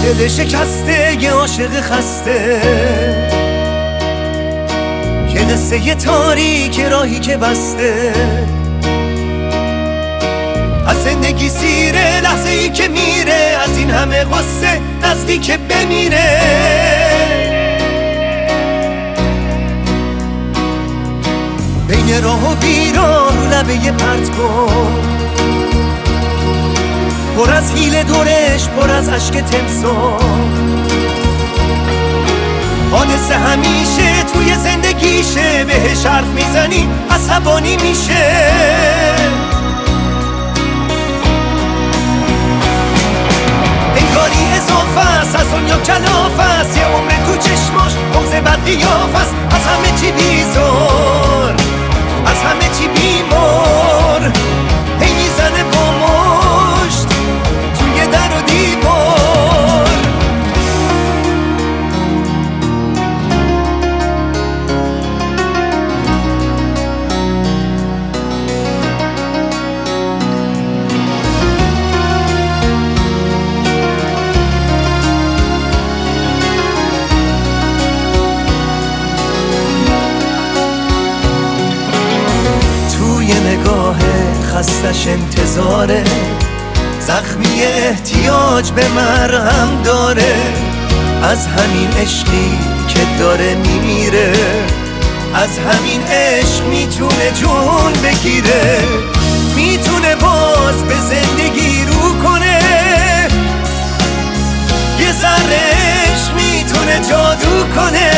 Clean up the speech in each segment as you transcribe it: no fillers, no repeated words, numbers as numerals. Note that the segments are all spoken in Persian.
دل شکسته یه عاشق خسته، یه قصه یه تاریک راهی که بسته، از زندگی سیره لحظه ای که میره، از این همه غصه نزدیک بمیره. بین راه و بیراه رو لبه یه پرت کن، پر از حیله دورش، پر از عشق تمساح. حادثه همیشه توی زندگیشه، بهش حرف میزنی عصبانی میشه. انگاری اضافه است، از دنیا کلافه است، یه عمر تو چشماش بغض بد قیافه است. از همه چی بیزار، از همه چی بیمار، هی میزنه با مشت توی در و دیوار. نگاه خستش انتظاره، زخمی احتیاج به مرهم داره. از همین عشقی که داره میمیره، از همین عشق میتونه جون بگیره. میتونه باز به زندگی رو کنه، یه ذره عشق میتونه جادو کنه،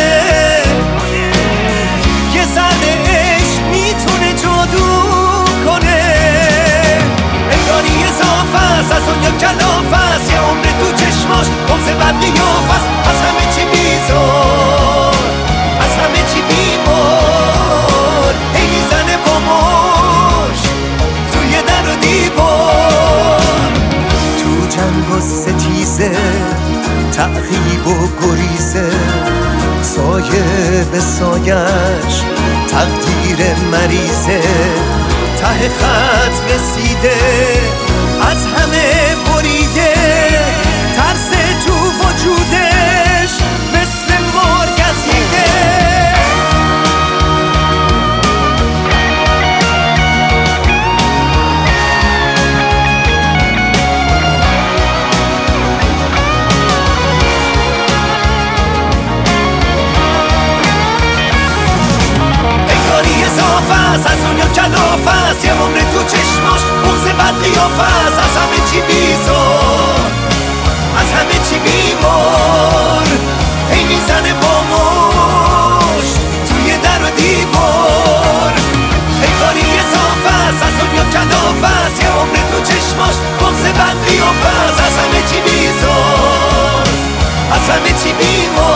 یه ذره عشق میتونه جادو کنه. انگاری اضافه است، از دنیا کلافه است، یه عمر تو چشماش بغض بد قیافه است. از همه چی بیزار، از همه چی بیمار، هی میزنه با مشت توی در و دیوار. تو جنگ و ستیزه، تعقیب و گریزه، سایه به سایش تقدیر مریضه. ته خط رسیده، از همه بریده، ترس تو وجودش مثل مار گزیده. انگاری اضافه است، از دنیا کلافه است، یه عمر تو چشماش بغض بد قیافه است. از همه چی بیزار، از همه چی بیمار، هی میزنه با مشت توی در و دیوار. انگاری اضافه است، از دنیا کلافه است، یه عمر تو چشماش بغض بد قیافه است. از همه چی بیزار، از همه چی بیمار.